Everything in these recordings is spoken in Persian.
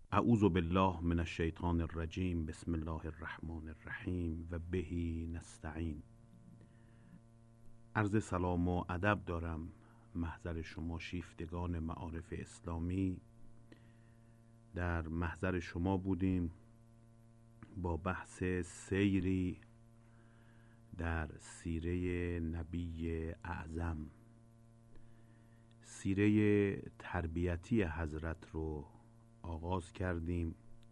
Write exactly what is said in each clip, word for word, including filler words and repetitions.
اعوذ بالله من الشیطان الرجیم. بسم الله الرحمن الرحیم و بهی نستعین. عرض سلام و ادب دارم محضر شما شیفتگان معارف اسلامی. در محضر شما بودیم با بحث سیری در سیره نبی اعظم، سیره تربیتی حضرت رو آغاز کردیم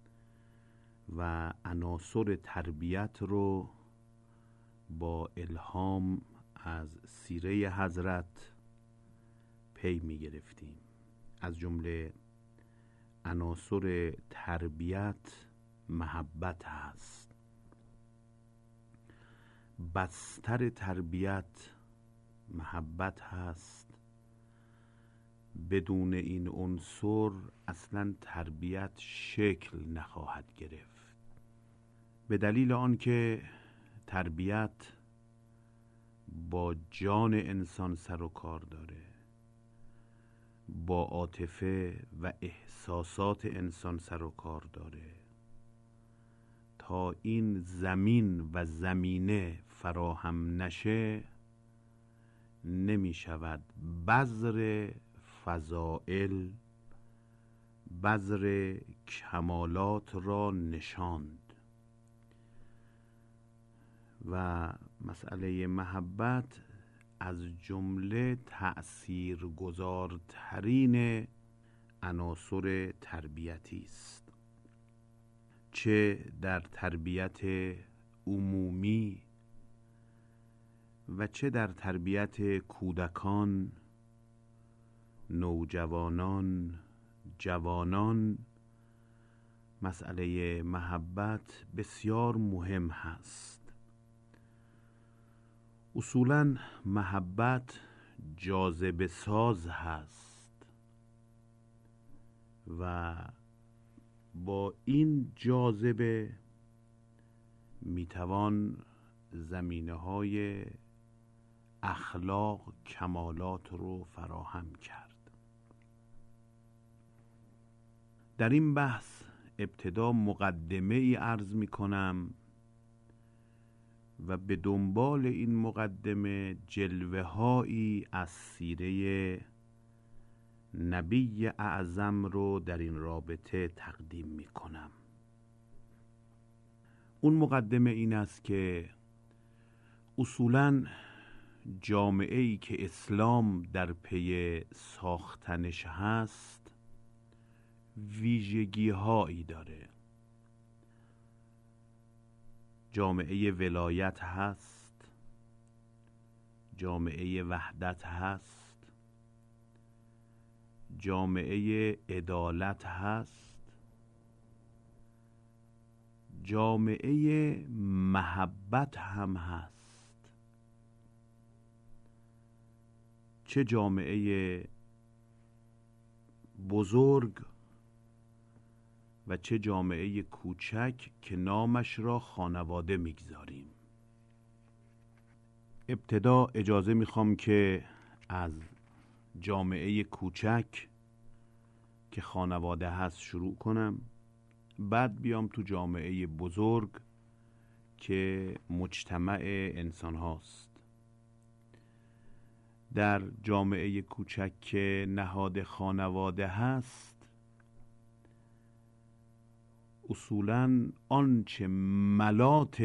و عناصر تربیت رو با الهام از سیره حضرت پی می گرفتیم. از جمله عناصر تربیت محبت هست. بستر تربیت محبت هست. بدون این عنصر اصلا تربیت شکل نخواهد گرفت، به دلیل آنکه تربیت با جان انسان سر و کار داره، با عاطفه و احساسات انسان سر و کار داره. تا این زمین و زمینه فراهم نشه نمی شود بذر فضائل، بذر کمالات را نشاند. و مسئله محبت از جمله تأثیرگذارترین عناصر تربیتی است، چه در تربیت عمومی و چه در تربیت کودکان، نوجوانان، جوانان. مسئله محبت بسیار مهم هست. اصولاً محبت جاذبه ساز هست و با این جاذبه میتوان زمینه‌های اخلاق کمالات رو فراهم کرد. در این بحث ابتدا مقدمه ای عرض می کنم و به دنبال این مقدمه جلوه هایی از سیره نبی اعظم رو در این رابطه تقدیم می کنم. اون مقدمه این است که اصولاً جامعه ای که اسلام در پی ساختنش هست ویژگی هایی داره. جامعه ولایت هست، جامعه وحدت هست، جامعه عدالت هست، جامعه محبت هم هست. چه جامعه بزرگ و چه جامعه کوچک که نامش را خانواده میگذاریم. ابتدا اجازه میخوام که از جامعه کوچک که خانواده هست شروع کنم، بعد بیام تو جامعه بزرگ که مجتمع انسان هاست. در جامعه کوچک که نهاد خانواده هست، اصولاً آنچه ملات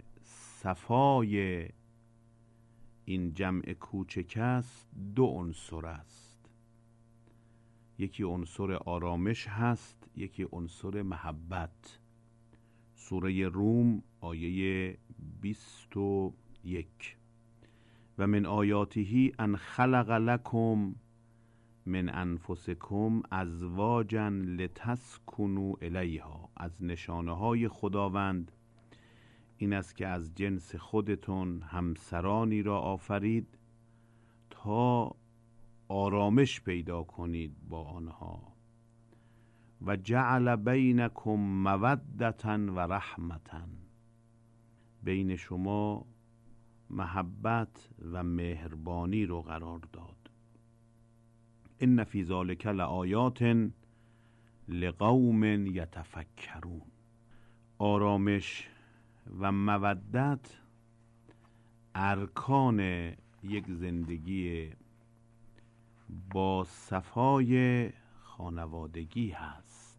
صفای این جمع کوچک است دو عنصر است. یکی عنصر آرامش هست، یکی عنصر محبت. سوره روم آیه بیست و یک: و من آیاته ان خلق لکم من انفسکم ازواجا لتسکنوا الیها. از نشانه های خداوند این است که از جنس خودتون همسرانی را آفرید تا آرامش پیدا کنید با آنها. و جعل بینکم مودة و رحمة. بین شما محبت و مهربانی رو قرار داد. ان فی ذلک لآیات لقوم یتفکرون. آرامش و مودت ارکان یک زندگی با صفای خانوادگی هست.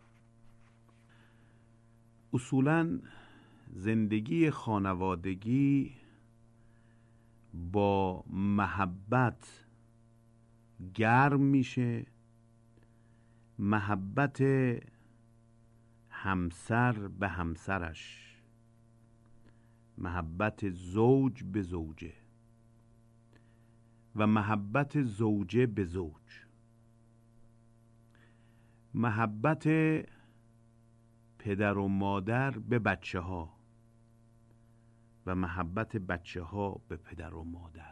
اصولاً زندگی خانوادگی با محبت گرم میشه، محبت همسر به همسرش، محبت زوج به زوجه و محبت زوجه به زوج، محبت پدر و مادر به بچه ها و محبت بچه ها به پدر و مادر.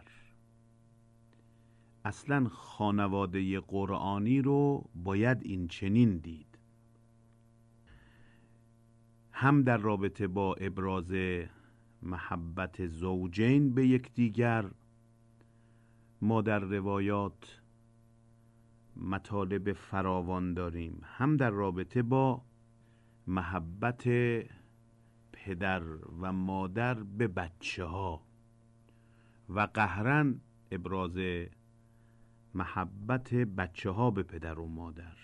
اصلا خانواده قرآنی رو باید این چنین دید، هم در رابطه با ابراز محبت زوجین به یکدیگر. ما در روایات مطالب فراوان داریم، هم در رابطه با محبت پدر و مادر به بچه ها و قهرن ابراز محبت بچه ها به پدر و مادر.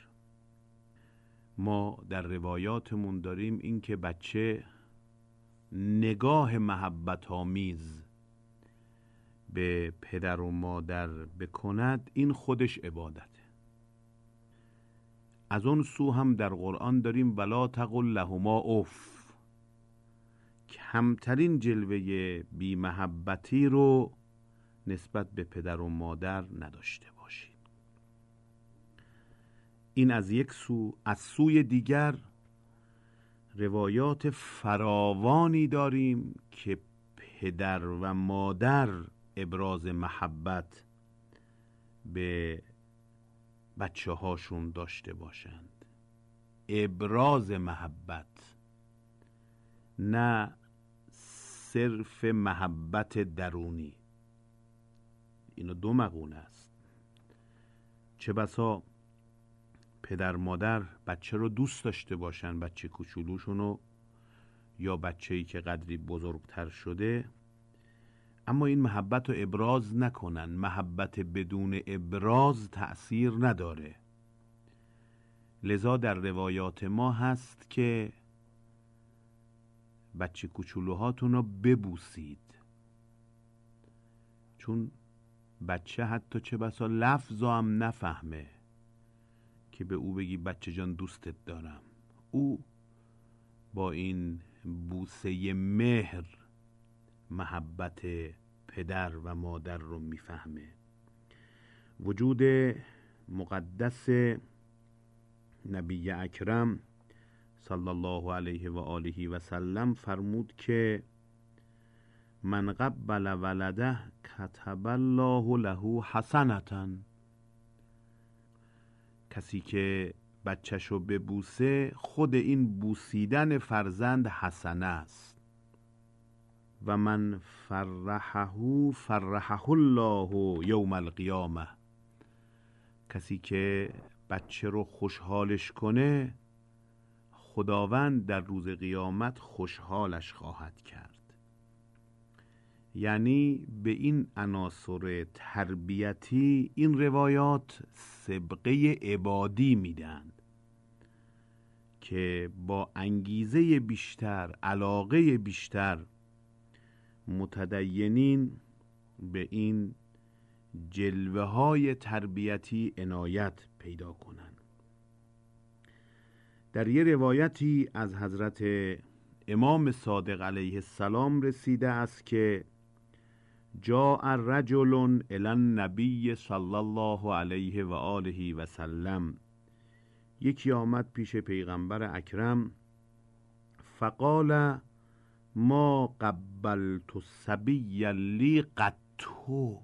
ما در روایاتمون داریم این که بچه نگاه محبت آمیز به پدر و مادر بکند، این خودش عبادته. از اون سو هم در قرآن داریم ولا تقل لهما اف، کمترین جلوه بی محبتی رو نسبت به پدر و مادر نداشته باشید. این از یک سو. از سوی دیگر روایات فراوانی داریم که پدر و مادر ابراز محبت به بچه هاشون داشته باشند. ابراز محبت، نه صرف محبت درونی. اینو دو مقوله است. چه بسا پدر مادر بچه رو دوست داشته باشن، بچه کوچولوشونو یا بچه‌ای که قدری بزرگتر شده، اما این محبت رو ابراز نکنن. محبت بدون ابراز تأثیر نداره. لذا در روایات ما هست که بچه کوچولوهاتون رو ببوسید، چون بچه حتی چه بسا لفظ هم نفهمه که به او بگی بچه جان دوستت دارم. او با این بوسه مهر محبت پدر و مادر رو میفهمه. وجود مقدس نبی اکرم صلی الله علیه و آله و سلم فرمود که من قبل ولده کتب الله له حسنة. کسی که بچه‌شو ببوسه، خود این بوسیدن فرزند حسنه است. و من فرحه فرحه الله یوم القیامه. کسی که بچه رو خوشحالش کنه، خداوند در روز قیامت خوشحالش خواهد کرد. یعنی به این عناصر تربیتی این روایات سبقه عبادی میدن که با انگیزه بیشتر، علاقه بیشتر متدینین به این جلوه های تربیتی عنایت پیدا کنند. در یه روایتی از حضرت امام صادق علیه السلام رسیده است که جاء رجل الی النبی صلی الله علیه و آله و سلم. یکی آمد پیش پیغمبر اکرم، فقال ما قبلت صبیا لی قط،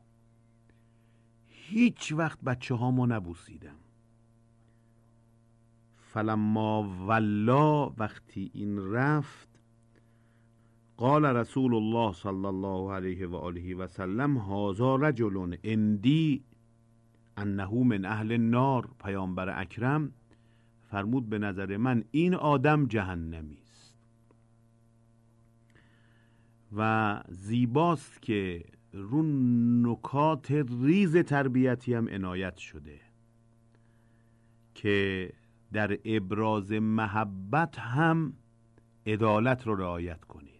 هیچ وقت بچه ها ما نبوسیدم. فلما ولا، وقتی این رفت، قال رسول الله صلی الله علیه و آله و سلم هذا رجل عندی انه من اهل النار. پیامبر اکرم فرمود به نظر من این آدم جهنمی است. و زیباست که رو نکات ریز تربیتی هم عنایت شده که در ابراز محبت هم عدالت رو رعایت کنید،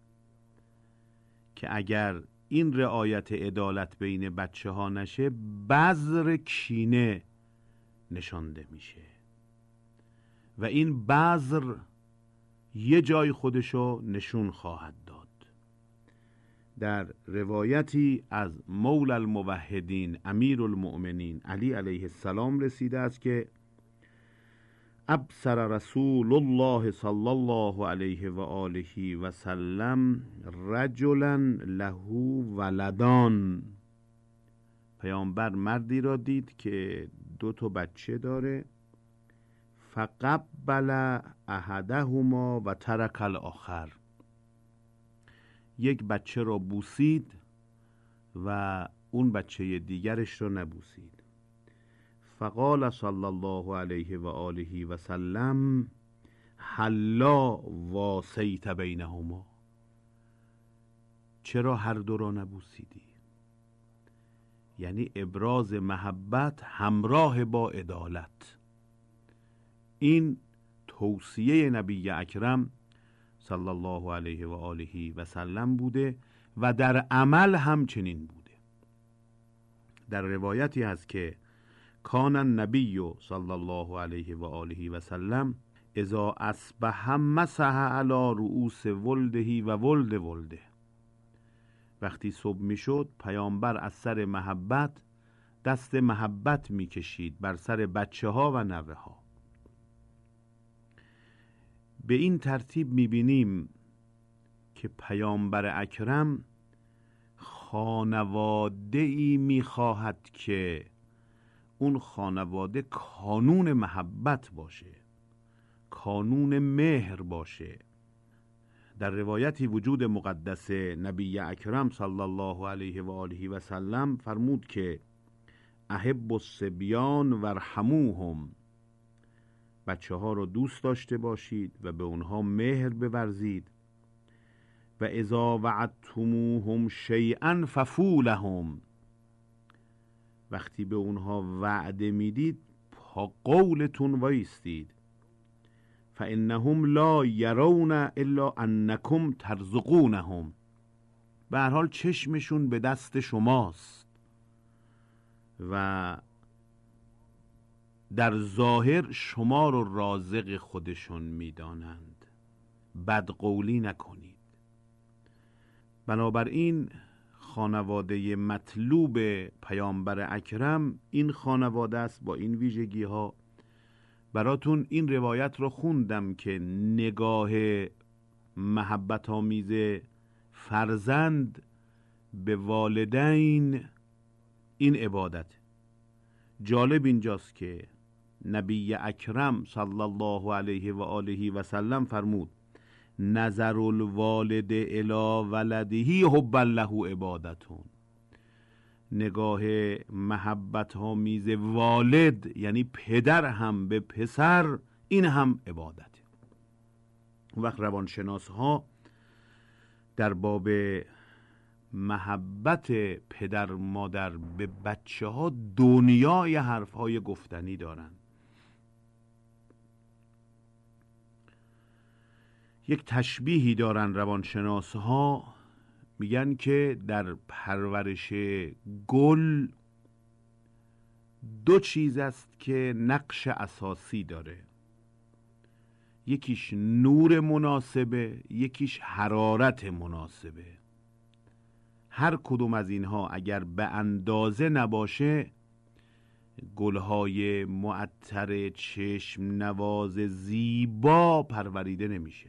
که اگر این رعایت عدالت بین بچه ها نشه بذر کینه نشانده میشه و این بذر یه جای خودشو نشون خواهد داد. در روایتی از مولا الموحدین امیر المؤمنین علی علیه السلام رسیده است که ابصر رسول الله صلی الله علیه و آله و سلم رجلا له ولدان. پیامبر مردی را دید که دو تا بچه داره. فقبل احدهما و ترک الاخر. یک بچه را بوسید و اون بچه دیگرش را نبوسید. فقال صلی الله علیه و آله و سلم حلا واسیت بینهما. چرا هر دو را نبوسیدی؟ یعنی ابراز محبت همراه با عدالت. این توصیه نبی اکرم صلی الله علیه و آله و سلم بوده و در عمل هم چنین بوده. در روایتی هست که کان النبی صلی الله علیه و آله و سلم اذا اصبح مسح علی رؤوس ولده و ولد ولده. وقتی صبح میشد پیامبر از سر محبت دست محبت میکشید بر سر بچه ها و نوه ها. به این ترتیب میبینیم که پیامبر اکرم خانواده‌ای میخواهد که اون خانواده کانون محبت باشه، کانون مهر باشه. در روایتی وجود مقدس نبی اکرم صلی الله علیه و آله و سلم فرمود که احب الصبیان وارحموهم. بچه ها رو دوست داشته باشید و به اونها مهر بورزید. و اذا وعدتموهم شیئا ففوا لهم. وقتی به اونها وعده میدید پا قولتون وایستید. فانهم لا یرون الا انکم ترزقونهم. به هر حال چشمشون به دست شماست و در ظاهر شما رو رازق خودشون میدانند. بدقولی نکنید. بنابراین خانواده مطلوب پیامبر اکرم این خانواده است با این ویژگی ها. براتون این روایت رو خوندم که نگاه محبت آمیز فرزند به والدین این عبادت. جالب اینجاست که نبی اکرم صلی الله علیه و آله و سلم فرمود نظر الوالد الی ولده حبا له عبادتون. نگاه محبت آمیز والد یعنی پدر هم به پسر این هم عبادت. وقت روانشناس ها در باب محبت پدر مادر به بچه ها دنیای حرف های گفتنی دارن. یک تشبیهی دارن روانشناس ها، میگن که در پرورش گل دو چیز است که نقش اساسی داره. یکیش نور مناسبه، یکیش حرارت مناسبه. هر کدوم از اینها اگر به اندازه نباشه گلهای معطر چشم نواز زیبا پروریده نمیشه.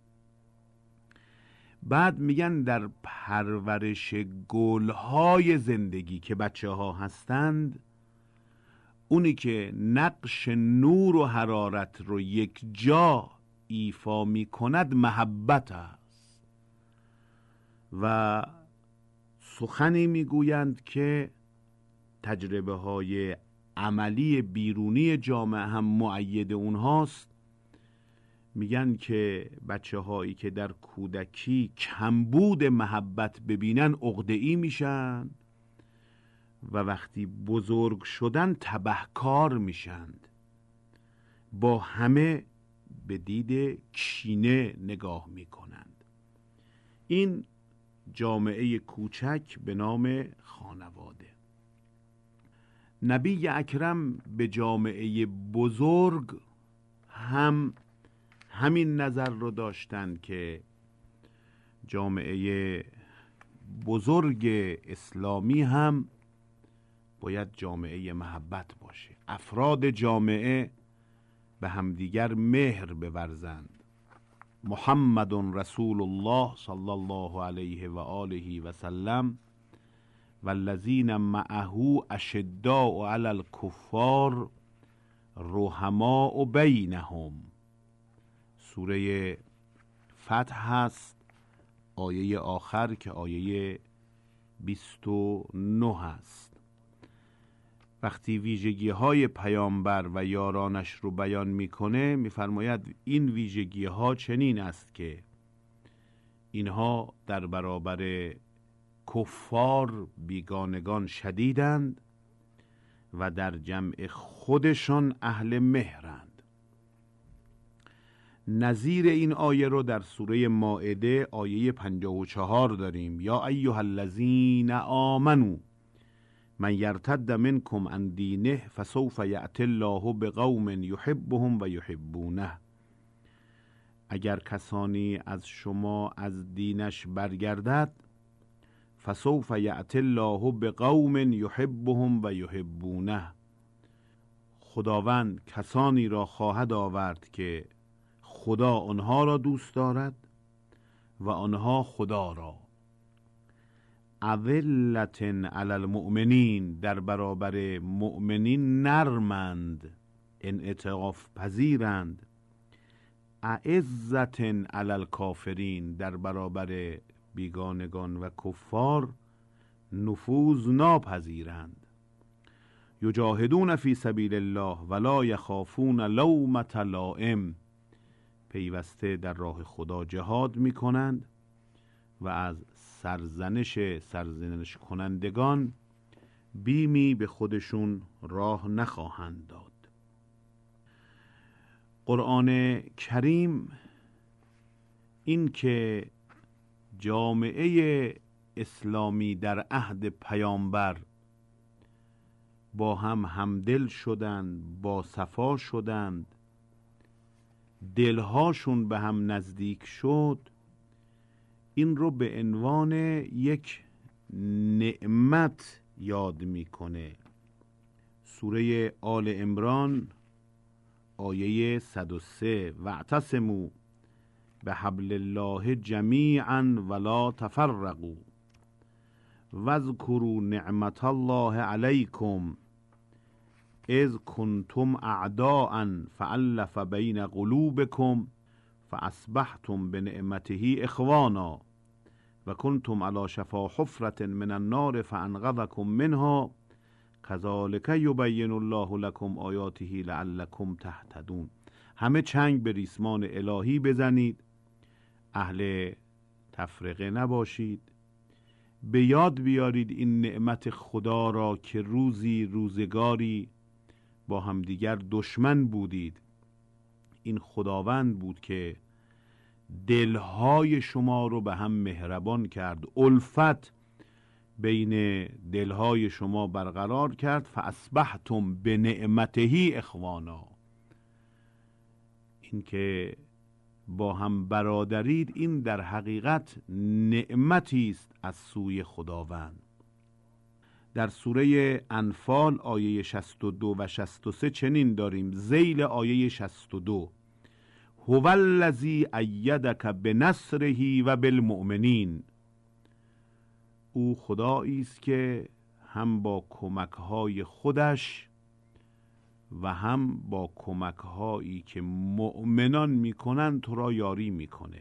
بعد میگن در پرورش گلهای زندگی که بچه ها هستند، اونی که نقش نور و حرارت رو یک جا ایفا می کند محبت است. و سخنی میگویند که تجربه های عملی بیرونی جامعه هم مؤید اونهاست. میگن که بچه هایی که در کودکی کمبود محبت ببینن عقده‌ای میشن و وقتی بزرگ شدن تبهکار میشند، با همه به دید کینه نگاه میکنند. این جامعه کوچک به نام خانواده. نبی اکرم به جامعه بزرگ هم همین نظر رو داشتند که جامعه بزرگ اسلامی هم باید جامعه محبت باشه. افراد جامعه به همدیگر مهر بورزند. محمد رسول الله صلی الله علیه و آله و سلم والذین معه اشداء علی الکفار رحماء بینهم. سوره فتح هست، آیه آخر که آیه بیست و نه هست. وقتی ویژگی های پیامبر و یارانش رو بیان میکنه میفرماید این ویژگی ها چنین است که اینها در برابر کفار بیگانگان شدیدند و در جمع خودشان اهل مهرند. نظیر این آیه رو در سوره مائده آیه پنجاه و چهار داریم. یا ایها الذین آمنوا من یرتد منکم عن دینه فسوف یأتی الله بقوم یحبهم و یحبونه. اگر کسانی از شما از دینش برگردد، فسوف یأتی الله بقوم یحبهم و یحبونه، خداوند کسانی را خواهد آورد که خدا آنها را دوست دارد و آنها خدا را. اذلة علی المؤمنین، در برابر مؤمنین نرمند، انعطاف پذیرند. اعزة علی الکافرین، در برابر بیگانگان و کفار نفوذ ناپذیرند. یجاهدون فی سبیل الله ولا یخافون لومة لائم، پیوسته در راه خدا جهاد می کنند و از سرزنش سرزنش کنندگان بیمی به خودشون راه نخواهند داد. قرآن کریم این که جامعه اسلامی در عهد پیامبر با هم همدل شدند، با صفا شدند، دلهاشون به هم نزدیک شد، این رو به عنوان یک نعمت یاد میکنه. سوره آل عمران آیه صد و سه واعتصموا بحبل الله جمیعا ولا تفرقوا واذکروا نعمت الله علیکم اذ کنتم اعداء فالف بین قلوبکم فاصبحتم بنعمته اخوانا و کنتم علی شفا حفرة من النار فانقذکم منها کذالک یبین الله لکم آیاته لعلکم تهتدون. همه چنگ به ریسمان الهی بزنید، اهل تفرقه نباشید، به یاد بیارید این نعمت خدا را که روزی روزگاری با همدیگر دشمن بودید. این خداوند بود که دلهای شما رو به هم مهربان کرد، الفت بین دلهای شما برقرار کرد. فاصبحتم بنعمته اخوانا، این که با هم برادرید، این در حقیقت نعمتی است از سوی خداوند. در سوره انفال آیه شصت و دو و شصت و سه چنین داریم. ذیل آیه شصت و دو هو الذی ایدک بنصره و بالمؤمنین، او خدایی است که هم با کمک‌های خودش و هم با کمک‌هایی که مؤمنان می‌کنند تو را یاری می‌کنه.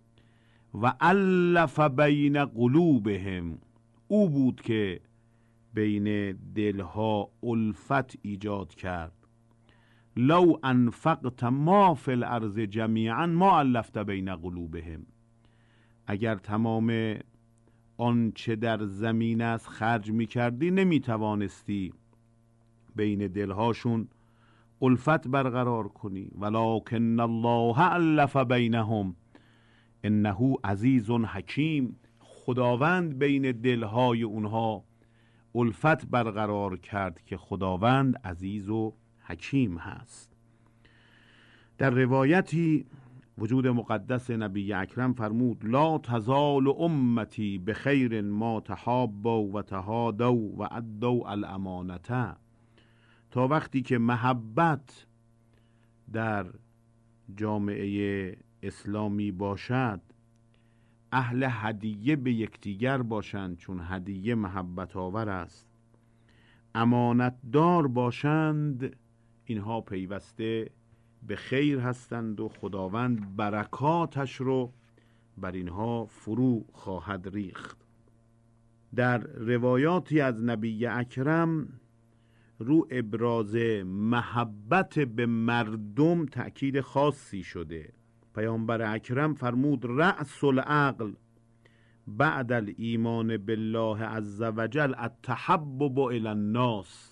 و الف بین قلوبهم، او بود که بین دلها الفت ایجاد کرد. لو انفقت ما فی الارض جمیعا ما الفت بین قلوبهم، اگر تمام آن چه در زمین است خرج می کردی نمی توانستی بین دلهاشون الفت برقرار کنی. ولکن الله الف بینهم انه عزیز حکیم، خداوند بین دلهای اونها الفت برقرار کرد که خداوند عزیز و حکیم هست. در روایتی وجود مقدس نبی اکرم فرمود لا تزال امتی بخیر ما تحابوا و تهادوا و ادوا الامانته، تا وقتی که محبت در جامعه اسلامی باشد، اهل هدیه به یکدیگر باشند چون هدیه محبت آور است، امانت دار باشند، اینها پیوسته به خیر هستند و خداوند برکاتش رو بر اینها فرو خواهد ریخت. در روایاتی از نبی اکرم رو ابراز محبت به مردم تأکید خاصی شده. پیامبر اکرم فرمود رأس العقل بعد الایمان بالله عز وجل التحبب الی الناس،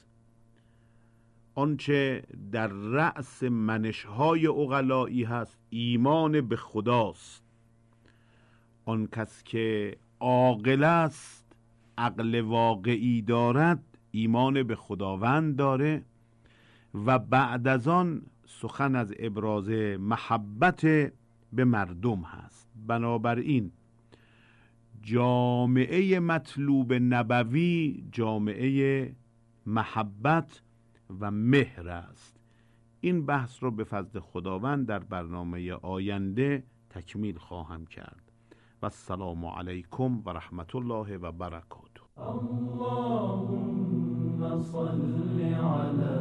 آنچه در رأس منشهای عقلایی هست ایمان به خداست. آن کس که عاقل است، عقل واقعی دارد، ایمان به خداوند داره و بعد از آن سخن از ابراز محبت به مردم هست. بنابراین جامعه مطلوب نبوی جامعه محبت و مهر است. این بحث رو به فضل خداوند در برنامه آینده تکمیل خواهم کرد. و السلام علیکم و رحمت الله و برکاته. اللهم صل على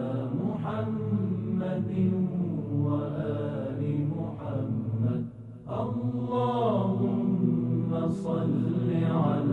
محمد و آل محمد. اللهم صل على